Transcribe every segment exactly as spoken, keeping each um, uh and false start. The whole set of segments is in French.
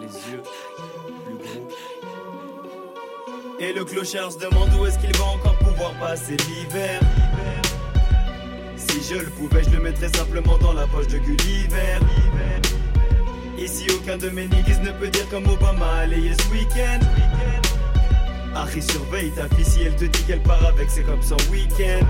les yeux plus gros. Et le clochard se demande où est-ce qu'il va encore pouvoir passer l'hiver. Si je le pouvais, je le mettrais simplement dans la poche de Gulliver. Ici aucun de mes niggas ne peut dire comme Obama, allez ce week-end. Harry surveille ta fille, si elle te dit qu'elle part avec, c'est comme son week-end.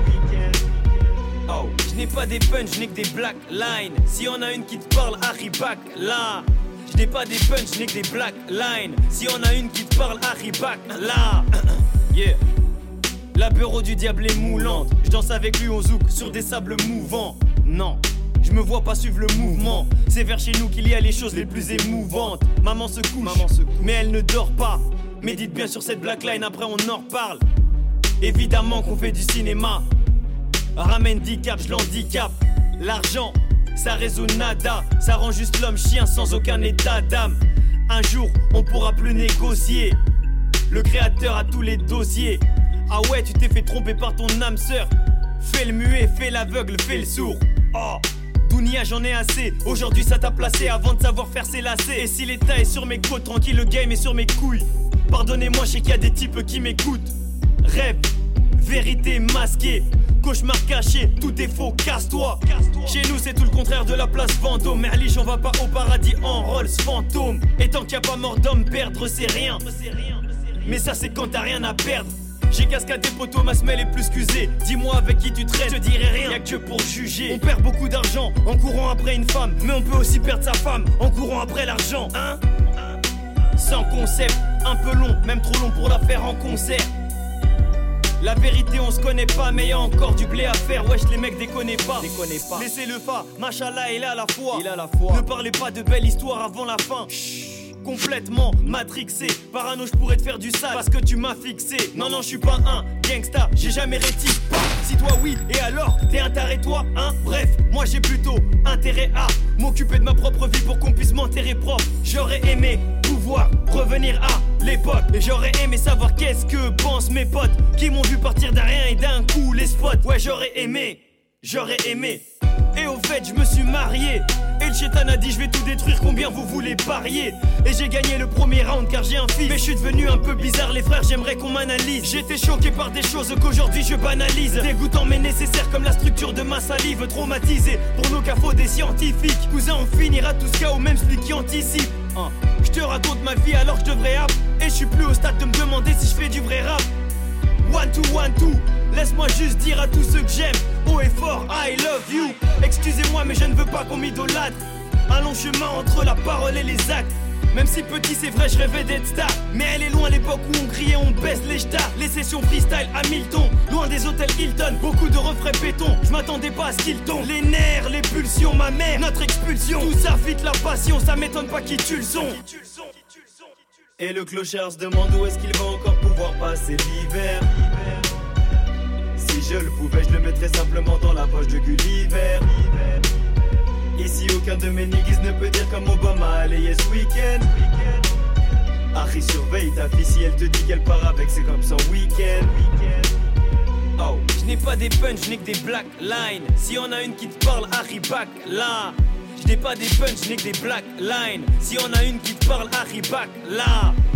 Oh. Je n'ai pas des punch, je n'ai que des black lines. Si on a une qui te parle, Harry back là. Je n'ai pas des punch, je n'ai que des black lines. Si on a une qui te parle, Harry back là. Yeah. La bureau du diable est moulante. Je danse avec lui, on zouk sur des sables mouvants. Non, je me vois pas suivre le mouvement. C'est vers chez nous qu'il y a les choses les plus émouvantes. Maman se couche, Maman se couche. Mais elle ne dort pas. Médite bien sur cette black line, après on en reparle. Évidemment qu'on fait du cinéma. Ramène dix caps, je l'handicap. L'argent, ça résout nada. Ça rend juste l'homme chien sans aucun état d'âme. Un jour, on pourra plus négocier. Le créateur a tous les dossiers. Ah ouais, tu t'es fait tromper par ton âme sœur. Fais le muet, fais l'aveugle, fais le sourd. Oh, Dounia, j'en ai assez. Aujourd'hui ça t'a placé avant de savoir faire ses lacets. Et si l'état est sur mes côtes, tranquille, le game est sur mes couilles. Pardonnez-moi, je sais qu'il y a des types qui m'écoutent. Rêve, vérité masquée, cauchemar caché, tout est faux, casse-toi. Chez nous c'est tout le contraire de la place Vendôme. Merliche, on va pas au paradis en Rolls fantôme. Et tant qu'il y a pas mort d'homme, perdre c'est rien. Mais ça c'est quand t'as rien à perdre. J'ai cascadé poteau, ma semelle est plus qu'usée. Dis-moi avec qui tu traites, je te dirai rien, y'a que Dieu pour juger. On perd beaucoup d'argent en courant après une femme, mais on peut aussi perdre sa femme en courant après l'argent, hein. Sans concept, un peu long, même trop long pour la faire en concert. La vérité on se connaît pas, mais y'a encore du blé à faire. Wesh les mecs déconnez pas, déconnez pas. Laissez le fa, machallah il a la foi. Il a la foi. Ne parlez pas de belle histoire avant la fin. Chut. Complètement matrixé, parano je pourrais te faire du sale parce que tu m'as fixé. Non non je suis pas un gangsta, j'ai jamais réti. Si toi oui, et alors t'es un taré toi, hein. Bref, moi j'ai plutôt intérêt à m'occuper de ma propre vie pour qu'on puisse m'enterrer propre. J'aurais aimé pouvoir revenir à l'époque, et j'aurais aimé savoir qu'est-ce que pensent mes potes qui m'ont vu partir d'un rien et d'un coup les spots. Ouais j'aurais aimé, j'aurais aimé. Et au fait je me suis marié. Et le chétan a dit je vais tout détruire, combien vous voulez parier. Et j'ai gagné le premier round car j'ai un fils. Mais je suis devenu un peu bizarre les frères, j'aimerais qu'on m'analyse. J'étais choqué par des choses qu'aujourd'hui je banalise. Dégoûtant mais nécessaire comme la structure de ma salive. Traumatisé pour nos cafots des scientifiques. Cousin on finira tous K O même celui qui anticipe. hein. Je te raconte ma vie alors que je devrais rap. Et je suis plus au stade de me demander si je fais du vrai rap. One two one two, laisse-moi juste dire à tous ceux que j'aime haut et fort, I love you. Excusez-moi mais je ne veux pas qu'on m'idolâtre. Un long chemin entre la parole et les actes. Même si petit c'est vrai je rêvais d'être star. Mais elle est loin l'époque où on criait on baisse les stars. Les sessions freestyle à Milton, loin des hôtels Hilton. Beaucoup de refrains béton, je m'attendais pas à ce qu'ils tombent. Les nerfs, les pulsions, ma mère, notre expulsion. Tout ça fit la passion, ça m'étonne pas qui tue le son. Et le clochard se demande où est-ce qu'il va encore pouvoir passer l'hiver. Si je le pouvais, je le mettrais simplement dans la poche de Gulliver. Ici aucun de mes niggas ne peut dire comme Obama, allez ce week-end. Harry surveille ta fille, si elle te dit qu'elle part avec, c'est comme son week-end. Oh. Je n'ai pas des punch, je n'ai que des black lines. Si on a une qui te parle, Harry back là. Je n'ai pas des punch, je n'ai que des black lines. Si on a une qui te parle, Harry back là.